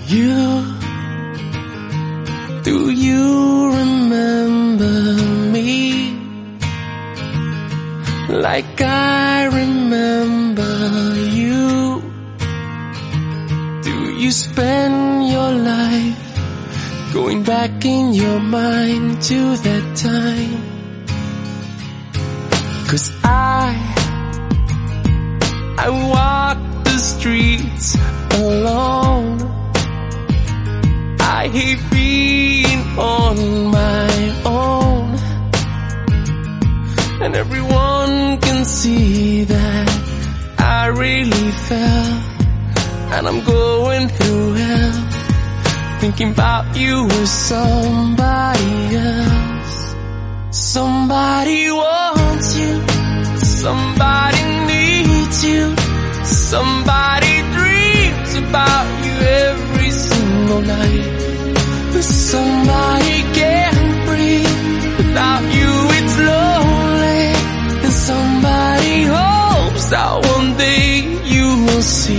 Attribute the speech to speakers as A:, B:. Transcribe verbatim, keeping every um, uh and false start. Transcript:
A: You, do you remember me like I remember you? Do you spend your life going back in your mind to that time? 'Cause I, I walk the streets alone. I hate being on my own, and everyone can see that I really fell, and I'm going through hell, thinking about you with somebody else. Somebody wants you, somebody needs you, somebody dreams about you every single night. Somebody can't breathe without you, it's lonely. And somebody hopes that one day you will see